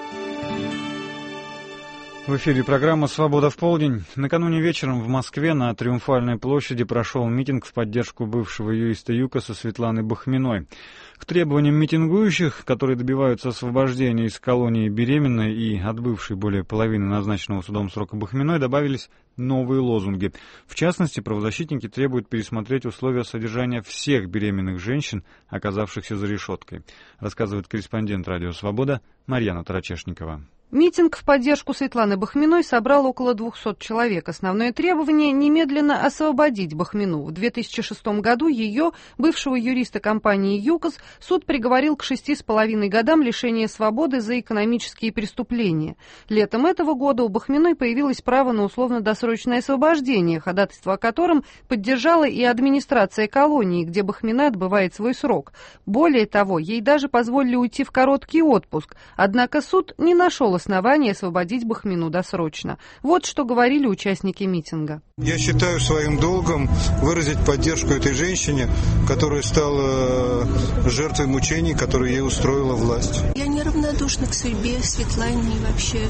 В эфире программа «Свобода в полдень». Накануне вечером в Москве на Триумфальной площади прошел митинг в поддержку бывшего юриста ЮКОСа Светланы Бахминой. К требованиям митингующих, которые добиваются освобождения из колонии беременной и отбывшей более половины назначенного судом срока Бахминой, добавились новые лозунги. В частности, правозащитники требуют пересмотреть условия содержания всех беременных женщин, оказавшихся за решеткой, рассказывает корреспондент «Радио Свобода» Марьяна Тарачешникова. Митинг в поддержку Светланы Бахминой собрал около двухсот человек. Основное требование – немедленно освободить Бахмину. В две тысячи шестом году ее, бывшего юриста компании ЮКОС, суд приговорил к шести с половиной годам лишения свободы за экономические преступления. Летом этого года у Бахминой появилось право на условно-досрочное освобождение, ходатайство о котором поддержала и администрация колонии, где Бахмина отбывает свой срок. Более того, ей даже позволили уйти в короткий отпуск. Однако суд не нашел основания освободить Бахмину досрочно. Вот что говорили участники митинга. Я считаю своим долгом выразить поддержку этой женщине, которая стала жертвой мучений, которые ей устроила власть. Я неравнодушна к судьбе Светлане и вообще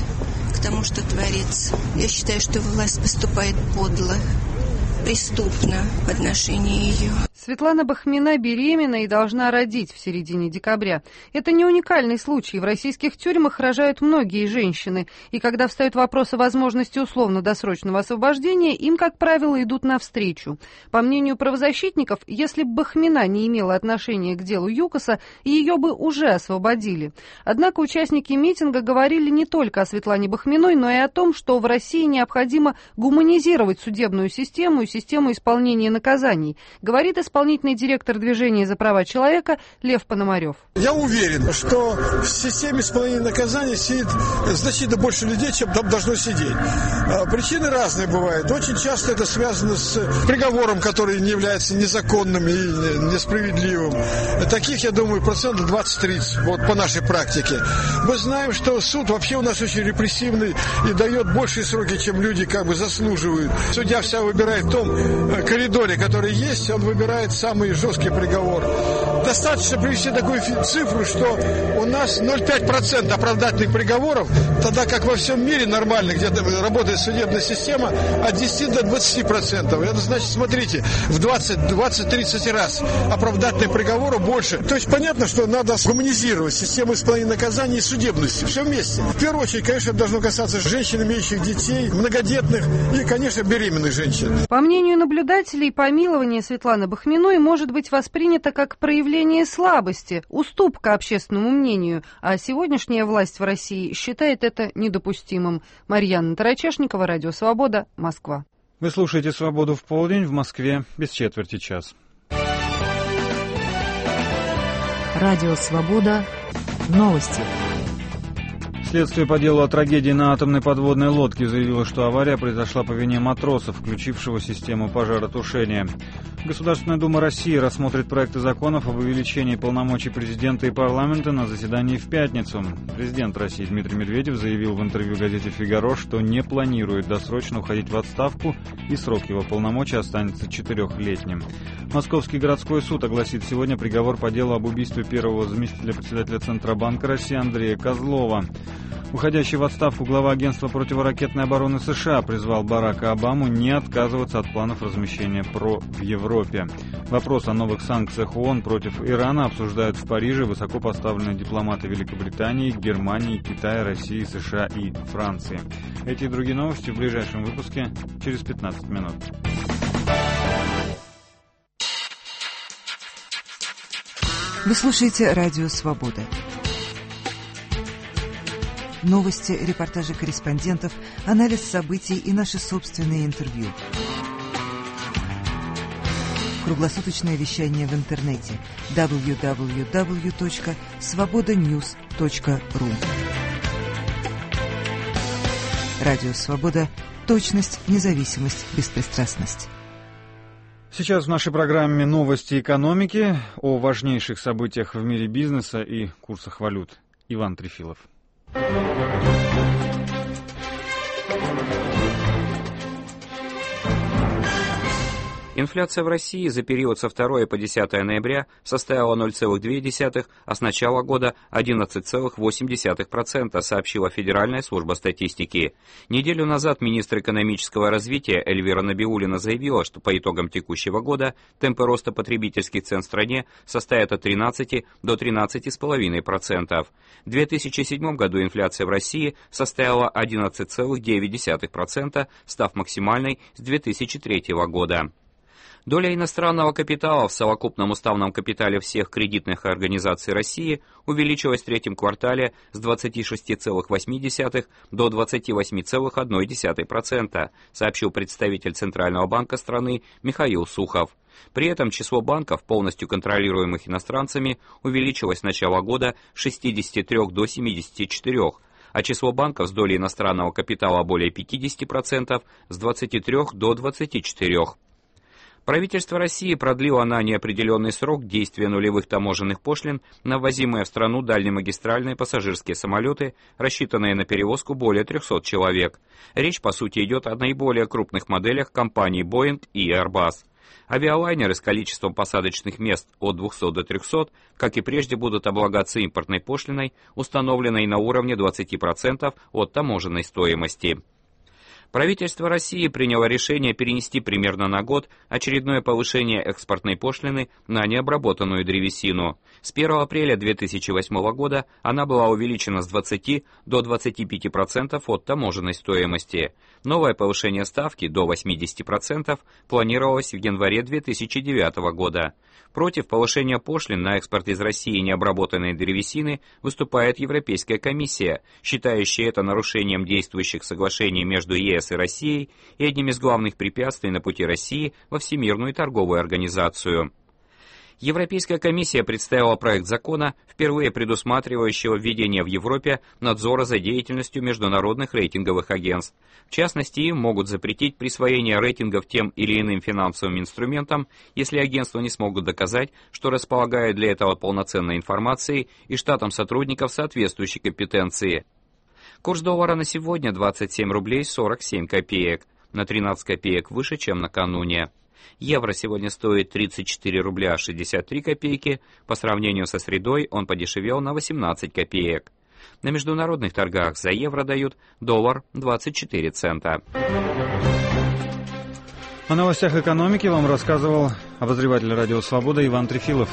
к тому, что творится. Я считаю, что власть поступает подло, преступно в отношении ее. Светлана Бахмина беременна и должна родить в середине декабря. Это не уникальный случай. В российских тюрьмах рожают многие женщины. И когда встает вопрос о возможности условно-досрочного освобождения, им, как правило, идут навстречу. По мнению правозащитников, если бы Бахмина не имела отношения к делу ЮКОСа, ее бы уже освободили. Однако участники митинга говорили не только о Светлане Бахминой, но и о том, что в России необходимо гуманизировать судебную систему и систему исполнения наказаний, говорит исполнительный директор движения за права человека Лев Пономарев. Я уверен, что в системе исполнения наказаний сидит значительно больше людей, чем там должно сидеть. Причины разные бывают. Очень часто это связано с приговором, который не является незаконным и несправедливым. Таких, я думаю, процентов двадцать-тридцать вот, по нашей практике. Мы знаем, что суд вообще у нас очень репрессивный и дает большие сроки, чем люди как бы заслуживают. Судья вся выбирает в том коридоре, который есть, он выбирает самый жесткий приговор. Достаточно привести такую цифру, что у нас ноль целых пять десятых процента оправдательных приговоров, тогда как во всем мире нормально, где работает судебная система, от десяти до двадцати процентов. Это значит, смотрите, в двадцать-тридцать раз оправдательных приговоров больше. То есть понятно, что надо гуманизировать систему исполнения наказаний и судебности. Все вместе. В первую очередь, конечно, это должно касаться женщин, имеющих детей, многодетных и, конечно, беременных женщин. По мнению наблюдателей, помилование Светланы Бахминой может быть воспринято как проявление слабости, уступка общественному мнению, а сегодняшняя власть в России считает это недопустимым. Марьяна Тарачешникова, Радио Свобода, Москва. Вы слушаете «Свободу в полдень», в Москве без четверти час. Радио Свобода. Новости. Следствие по делу о трагедии на атомной подводной лодке заявило, что авария произошла по вине матроса, включившего систему пожаротушения. Государственная Дума России рассмотрит проекты законов об увеличении полномочий президента и парламента на заседании в пятницу. Президент России Дмитрий Медведев заявил в интервью газете «Фигаро», что не планирует досрочно уходить в отставку, и срок его полномочий останется четырехлетним. Московский городской суд огласит сегодня приговор по делу об убийстве первого заместителя председателя Центробанка России Андрея Козлова. Уходящий в отставку глава агентства противоракетной обороны США призвал Барака Обаму не отказываться от планов размещения ПРО в Европе. Вопрос о новых санкциях ООН против Ирана обсуждают в Париже высокопоставленные дипломаты Великобритании, Германии, Китая, России, США и Франции. Эти и другие новости в ближайшем выпуске через пятнадцать минут. Вы слушаете «Радио Свобода». Новости, репортажи корреспондентов, анализ событий и наши собственные интервью. Круглосуточное вещание в интернете дабл ю дабл ю дабл ю точка свобода ньюс точка ру. Радио Свобода. Точность, независимость, беспристрастность. Сейчас в нашей программе новости экономики о важнейших событиях в мире бизнеса и курсах валют. Иван Трефилов. Инфляция в России за период со второго по десятое ноября составила ноль целых две десятых, а с начала года одиннадцать целых восемь десятых процента, сообщила Федеральная служба статистики. Неделю назад министр экономического развития Эльвира Набиуллина заявила, что по итогам текущего года темпы роста потребительских цен в стране составят от тринадцати до тринадцати целых пяти десятых процента. В две тысячи седьмом году инфляция в России составила одиннадцать целых девять десятых процента, став максимальной с две тысячи третьего года. Доля иностранного капитала в совокупном уставном капитале всех кредитных организаций России увеличилась в третьем квартале с двадцати шести целых восьми десятых до двадцати восьми целых одной десятой процента, сообщил представитель Центрального банка страны Михаил Сухов. При этом число банков, полностью контролируемых иностранцами, увеличилось с начала года с шестидесяти трёх до семидесяти четырёх, а число банков с долей иностранного капитала более пятидесяти процентов с двадцати трёх до двадцати четырёх. Правительство России продлило на неопределенный срок действие нулевых таможенных пошлин на ввозимые в страну дальнемагистральные пассажирские самолеты, рассчитанные на перевозку более трёхсот человек. Речь, по сути, идет о наиболее крупных моделях компаний Boeing и Airbus. Авиалайнеры с количеством посадочных мест от двухсот до трёхсот, как и прежде, будут облагаться импортной пошлиной, установленной на уровне двадцати процентов от таможенной стоимости. Правительство России приняло решение перенести примерно на год очередное повышение экспортной пошлины на необработанную древесину. С первого апреля две тысячи восьмого года она была увеличена с двадцати до двадцати пяти процентов от таможенной стоимости. Новое повышение ставки до восьмидесяти процентов планировалось в январе две тысячи девятого года. Против повышения пошлин на экспорт из России необработанной древесины выступает Европейская комиссия, считающая это нарушением действующих соглашений между ЕС и Россией и одним из главных препятствий на пути России во Всемирную торговую организацию. Европейская комиссия представила проект закона, впервые предусматривающего введение в Европе надзора за деятельностью международных рейтинговых агентств. В частности, им могут запретить присвоение рейтингов тем или иным финансовым инструментам, если агентства не смогут доказать, что располагают для этого полноценной информацией и штатом сотрудников соответствующей компетенции. Курс доллара на сегодня двадцать семь рублей сорок семь копеек, на тринадцать копеек выше, чем накануне. Евро сегодня стоит тридцать четыре рубля шестьдесят три копейки, по сравнению со средой он подешевел на восемнадцать копеек. На международных торгах за евро дают доллар двадцать четыре цента. О новостях экономики вам рассказывал обозреватель «Радио Свобода» Иван Трефилов.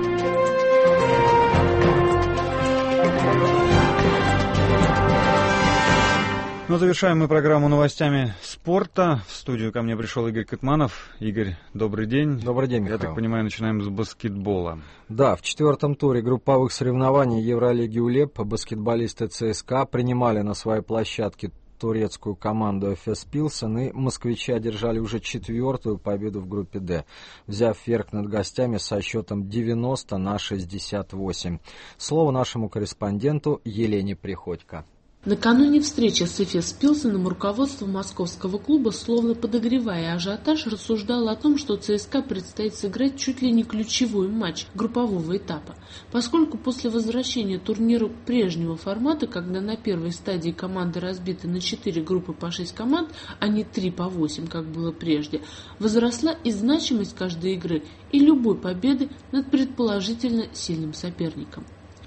Ну, завершаем мы программу новостями спорта. В студию ко мне пришел Игорь Кытманов. Игорь, добрый день. Добрый день, Михаил. Я так понимаю, начинаем с баскетбола. Да, в четвертом туре групповых соревнований Евролиги УЛЕП баскетболисты ЦСКА принимали на своей площадке турецкую команду Эфес Пилсен, и москвичи одержали уже четвертую победу в группе «Д», взяв верх над гостями со счетом девяносто на шестьдесят восемь. Слово нашему корреспонденту Елене Приходько. Накануне встречи с Эфес Пилсеном руководство московского клуба, словно подогревая ажиотаж, рассуждало о том, что ЦСКА предстоит сыграть чуть ли не ключевой матч группового этапа, поскольку после возвращения турнира прежнего формата, когда на первой стадии команды разбиты на четыре группы по шесть команд, а не три по восемь, как было прежде, возросла и значимость каждой игры, и любой победы над предположительно сильным соперником.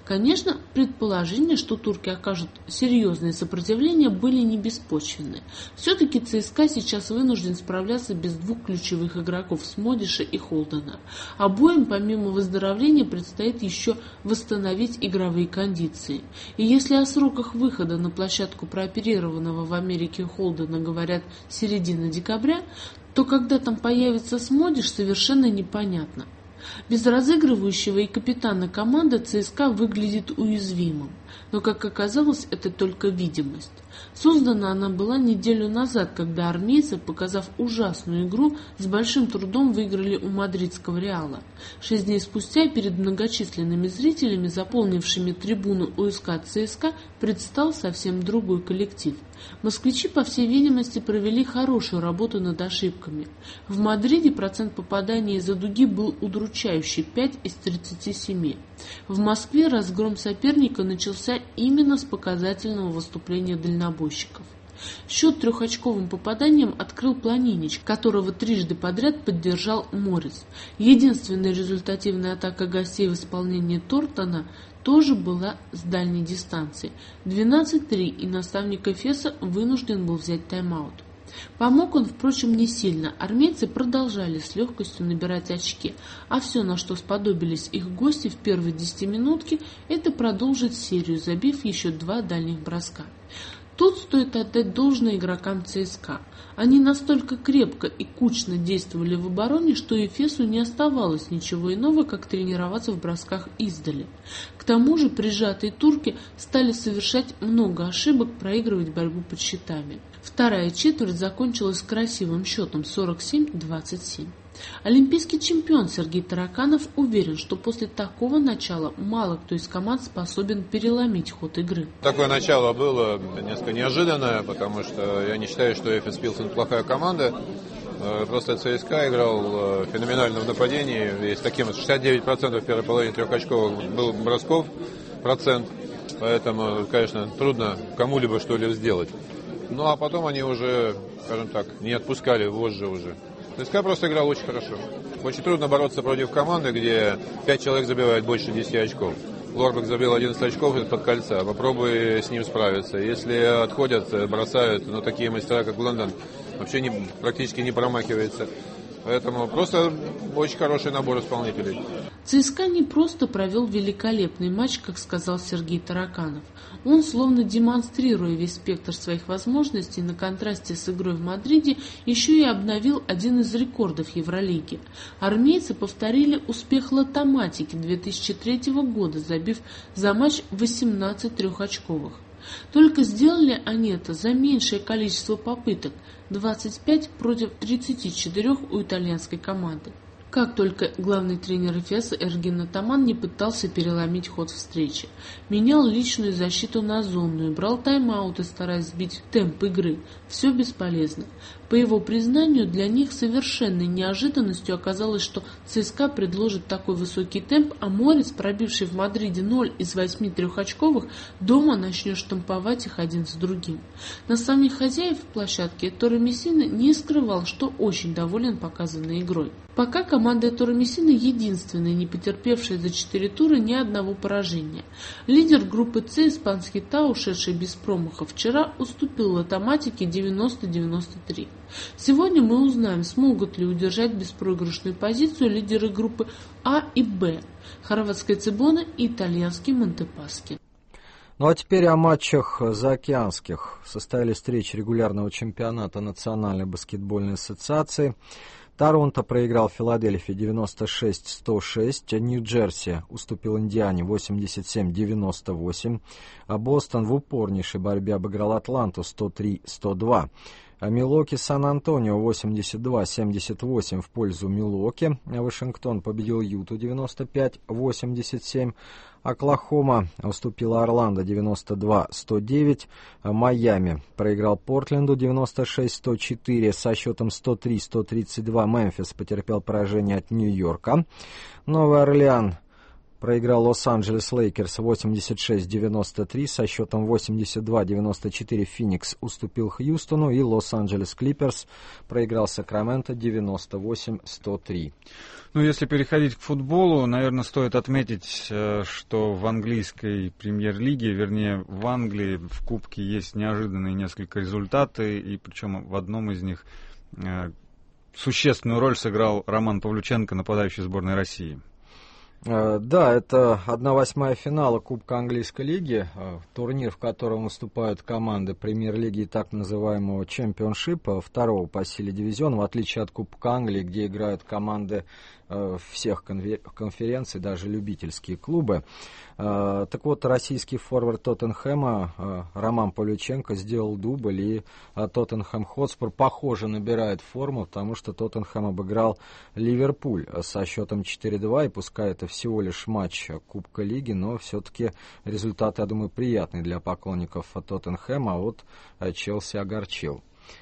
Конечно, предположения, что турки окажут серьезное сопротивление, были не беспочвенны. Все-таки ЦСКА сейчас вынужден справляться без двух ключевых игроков Смодиша и Холдена. Обоим, помимо выздоровления, предстоит еще восстановить игровые кондиции. И если о сроках выхода на площадку прооперированного в Америке Холдена говорят середина декабря, то когда там появится Смодиш, совершенно непонятно. Без разыгрывающего и капитана команды ЦСКА выглядит уязвимым, но, как оказалось, это только видимость. Создана она была неделю назад, когда армейцы, показав ужасную игру, с большим трудом выиграли у мадридского Реала. Шесть дней спустя перед многочисленными зрителями, заполнившими трибуну УСК ЦСКА, предстал совсем другой коллектив. Москвичи, по всей видимости, провели хорошую работу над ошибками. В Мадриде процент попадания из-за дуги был удручающий – пять из тридцати семи. В Москве разгром соперника начался именно с показательного выступления дальнобойщиков. Счет трехочковым попаданием открыл Планинич, которого трижды подряд поддержал Морис. Единственная результативная атака гостей в исполнении Тортона тоже была с дальней дистанции. двенадцать три, и наставник Эфеса вынужден был взять тайм-аут. Помог он, впрочем, не сильно. Армейцы продолжали с легкостью набирать очки, а все, на что сподобились их гости в первой десятиминутке, это продолжить серию, забив еще два дальних броска. Тут стоит отдать должное игрокам ЦСКА. Они настолько крепко и кучно действовали в обороне, что Эфесу не оставалось ничего иного, как тренироваться в бросках издали. К тому же прижатые турки стали совершать много ошибок, проигрывать борьбу под щитами. Вторая четверть закончилась красивым счетом сорок семь двадцать семь. Олимпийский чемпион Сергей Тараканов уверен, что после такого начала мало кто из команд способен переломить ход игры. Такое начало было несколько неожиданное, потому что я не считаю, что Эфес Пилсен плохая команда. Просто ЦСКА играл феноменально в нападении. Есть таким шестьдесят девять процентов в первой половине трехочковых был бросков процент. Поэтому, конечно, трудно кому-либо что-либо сделать. Ну а потом они уже, скажем так, не отпускали вожжи уже. ЦСКА просто играл очень хорошо. Очень трудно бороться против команды, где пять человек забивают больше десяти очков. Лорбек забил одиннадцать очков из-под кольца. Попробуй с ним справиться. Если отходят, бросают, но такие мастера, как Лондон, вообще не, практически не промахивается. Поэтому просто очень хороший набор исполнителей. ЦСКА не просто провел великолепный матч, как сказал Сергей Тараканов. Он, словно демонстрируя весь спектр своих возможностей на контрасте с игрой в Мадриде, еще и обновил один из рекордов Евролиги. Армейцы повторили успех Лотоматики две тысячи третьего года, забив за матч восемнадцать трехочковых. Только сделали они это за меньшее количество попыток – двадцать пять против тридцати четырёх у итальянской команды. Как только главный тренер Эфеса Эргин Атаман не пытался переломить ход встречи. Менял личную защиту на зонную, брал тайм-ауты, стараясь сбить темп игры. Все бесполезно. По его признанию, для них совершенной неожиданностью оказалось, что ЦСКА предложит такой высокий темп, а Морис, пробивший в Мадриде ноль из восьми трехочковых, дома начнет штамповать их один за другим. На самих хозяев площадки Торо Мессина не скрывал, что очень доволен показанной игрой. Пока команда Торо Мессина единственная, не потерпевшая за четыре тура ни одного поражения. Лидер группы С, испанский Тау, ушедший без промаха вчера, уступил Лотоматике девяносто девяносто три. Сегодня мы узнаем, смогут ли удержать беспроигрышную позицию лидеры группы А и Б, хорватская Цибона и итальянский Монтепасchi. Ну а теперь о матчах заокеанских. Состоялись встречи регулярного чемпионата Национальной баскетбольной ассоциации. Торонто проиграл Филадельфии девяносто шесть сто шесть, Нью-Джерси уступил Индиане восемьдесят семь девяносто восемь, а Бостон в упорнейшей борьбе обыграл Атланту сто три сто два. А Милуоки Сан-Антонио восемьдесят два семьдесят восемь в пользу Милуоки. Вашингтон победил Юту девяносто пять восемьдесят семь. Оклахома уступила Орландо девяносто два сто девять. Майами проиграл Портленду девяносто шесть сто четыре со счетом сто три сто тридцать два. Мемфис потерпел поражение от Нью-Йорка. Новый Орлеан проиграл Лос-Анджелес Лейкерс восемьдесят шесть девяносто три, со счетом восемьдесят два девяносто четыре Феникс уступил Хьюстону, и Лос-Анджелес Клиперс проиграл Сакраменто девяносто восемь сто три. Ну, если переходить к футболу, наверное, стоит отметить, что в английской премьер-лиге, вернее, в Англии в Кубке есть неожиданные несколько результаты, и причем в одном из них существенную роль сыграл Роман Павлюченко, нападающий сборной России. Да, это одна восьмая финала Кубка Английской лиги, турнир, в котором выступают команды премьер-лиги и так называемого чемпионшипа, второго по силе дивизиона, в отличие от Кубка Англии, где играют команды всех конференций, даже любительские клубы. Так вот, российский форвард Тоттенхэма Роман Павлюченко сделал дубль, и Тоттенхэм Хотспур, похоже, набирает форму, потому что Тоттенхэм обыграл Ливерпуль со счетом четыре-два, и пускай это всего лишь матч Кубка Лиги, но все-таки результат, я думаю, приятный для поклонников Тоттенхэма, а вот Челси огорчил.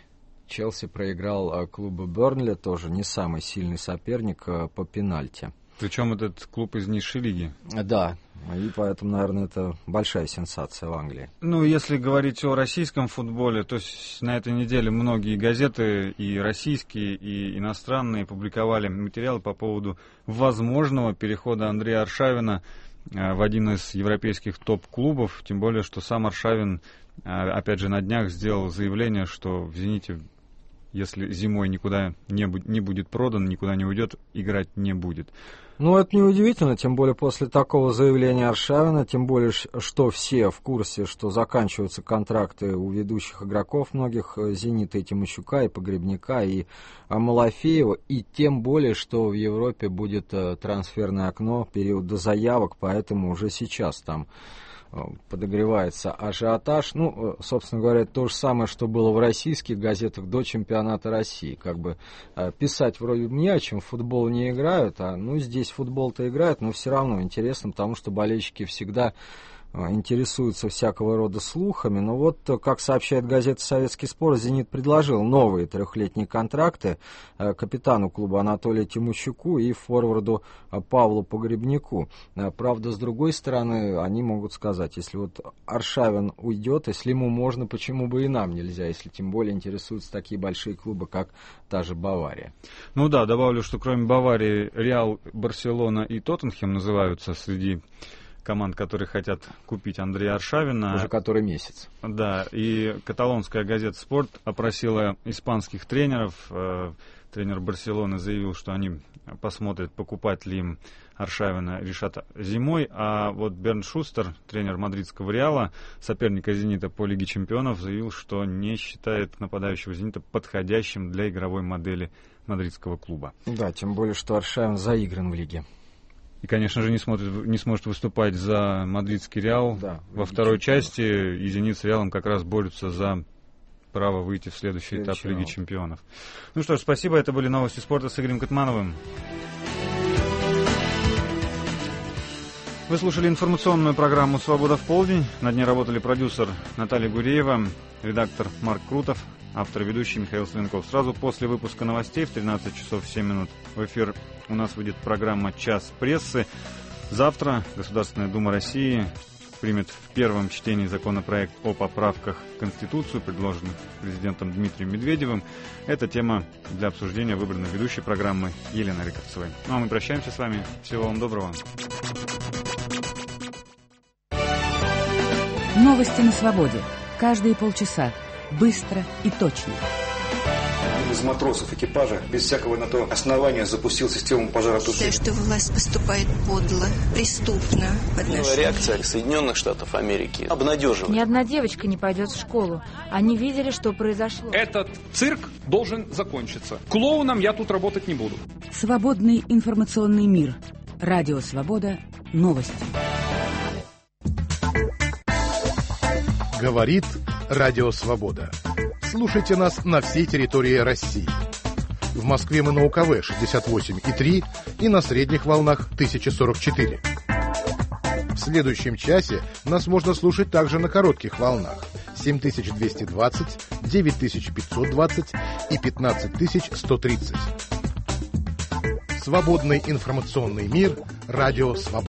Челси проиграл клубу Бернли, тоже не самый сильный соперник, по пенальти. Причем этот клуб из низшей лиги. Да, и поэтому, наверное, это большая сенсация в Англии. Ну, если говорить о российском футболе, то на этой неделе многие газеты, и российские, и иностранные, публиковали материалы по поводу возможного перехода Андрея Аршавина в один из европейских топ-клубов, тем более, что сам Аршавин, опять же, на днях сделал заявление, что в «Зените», если зимой никуда не, бу- не будет продан, никуда не уйдет, играть не будет. Ну, это неудивительно, тем более после такого заявления Аршавина, тем более, что все в курсе, что заканчиваются контракты у ведущих игроков многих, «Зенита» и Тимощука, и Погребняка, и Малафеева, и тем более, что в Европе будет трансферное окно, период до заявок, поэтому уже сейчас там подогревается ажиотаж. Ну, собственно говоря, то же самое, что было в российских газетах до чемпионата России. Как бы писать вроде бы не о чем, в футбол не играют, а ну здесь футбол-то играют, но все равно интересно, потому что болельщики всегда интересуются всякого рода слухами. Но вот, как сообщает газета «Советский спорт», «Зенит» предложил новые трехлетние контракты капитану клуба Анатолию Тимощуку и форварду Павлу Погребняку. Правда, с другой стороны, они могут сказать, если вот Аршавин уйдет, если ему можно, почему бы и нам нельзя, если тем более интересуются такие большие клубы, как та же Бавария. Ну да, добавлю, что кроме Баварии, Реал, Барселона и Тоттенхэм называются среди команд, которые хотят купить Андрея Аршавина. Уже который месяц. Да, и каталонская газета «Спорт» опросила испанских тренеров. Тренер Барселоны заявил, что они посмотрят, покупать ли им Аршавина, решат зимой. А вот Бернт Шустер, тренер мадридского Реала, соперника «Зенита» по Лиге чемпионов, заявил, что не считает нападающего «Зенита» подходящим для игровой модели мадридского клуба. Да, тем более, что Аршавин заигран в лиге. И, конечно же, не, смотрит, не сможет выступать за мадридский Реал. Да, во второй части, и «Зенит» с Реалом как раз борются за право выйти в следующий этап Лиги чемпионов. Ну что ж, спасибо. Это были новости спорта с Игорем Катмановым. Вы слушали информационную программу «Свобода в полдень». Над ней работали продюсер Наталья Гуреева, редактор Марк Крутов, автор и ведущий Михаил Сленков. Сразу после выпуска новостей в тринадцать часов семь минут в эфир у нас выйдет программа «Час прессы». Завтра Государственная Дума России примет в первом чтении законопроект о поправках в Конституцию, предложенных президентом Дмитрием Медведевым. Эта тема для обсуждения выбрана ведущей программы Еленой Рыковцевой. Ну а мы прощаемся с вами. Всего вам доброго. Новости на свободе. Каждые полчаса. Быстро и точно. Один из матросов экипажа без всякого на то основания запустил систему пожаротушения. Считаю, что власть поступает подло, преступно. Новая реакция Соединенных Штатов Америки обнадеживает. Ни одна девочка не пойдет в школу. Они видели, что произошло. Этот цирк должен закончиться. Клоуном я тут работать не буду. Свободный информационный мир. Радио Свобода. Новости. Говорит Радио Свобода. Слушайте нас на всей территории России. В Москве мы на УКВ шестьдесят восемь и три и на средних волнах тысяча сорок четыре. В следующем часе нас можно слушать также на коротких волнах семь тысяч двести двадцать, девять тысяч пятьсот двадцать и пятнадцать тысяч сто тридцать. Свободный информационный мир. Радио Свобода.